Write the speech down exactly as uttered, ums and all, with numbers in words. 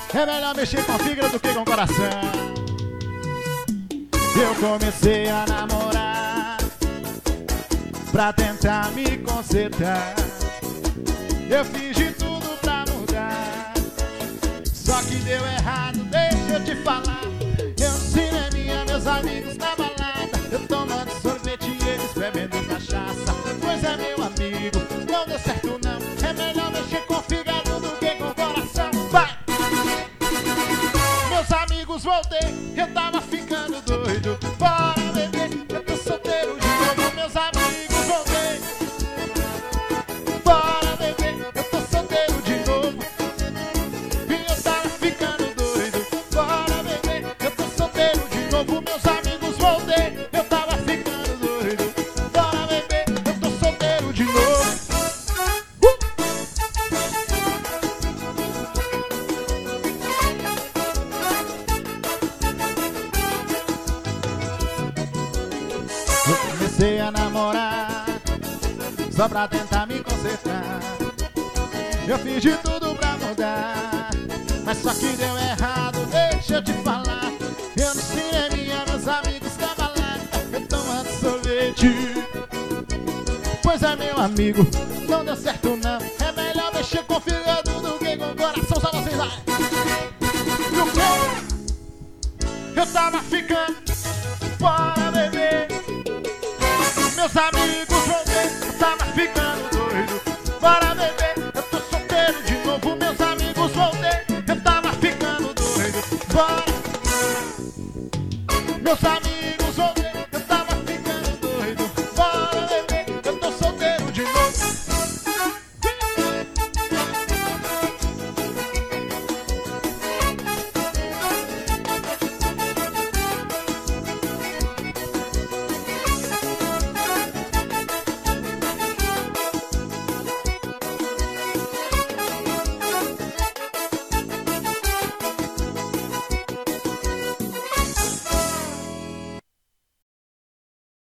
É melhor mexer com a fígado do que com o coração. Eu comecei a namorar pra tentar me consertar. Eu fiz de tudo pra mudar, só que deu errado, deixa eu te falar. Eu cineminha, meus amigos na balada, eu tomando sorvete e eles bebendo cachaça. Pois é, meu amigo, não deu certo não. É melhor mexer com o fígado do que com o coração. Vai! Meus amigos, voltei, eu tava ficando doido. Bora beber, eu tô solteiro de novo. Meus amigos, voltei. Bora beber, eu tô solteiro de novo. E eu tava ficando doido. Bora beber, eu tô solteiro de novo. Meus amigos, voltei, eu tava ficando doido. Bora beber, eu tô solteiro de novo. uh! Eu comecei a namorar só pra tentar me consertar. Eu fiz de tudo pra mudar, mas só que deu errado, deixa eu te falar. Eu no cineminha, meus amigos na balada, eu tomando sorvete. Pois é, meu amigo, não deu certo não. É melhor mexer com o fígado do que com o coração. Só vocês lá. E o quê? Eu tava ficando. Bora beber. Meus amigos,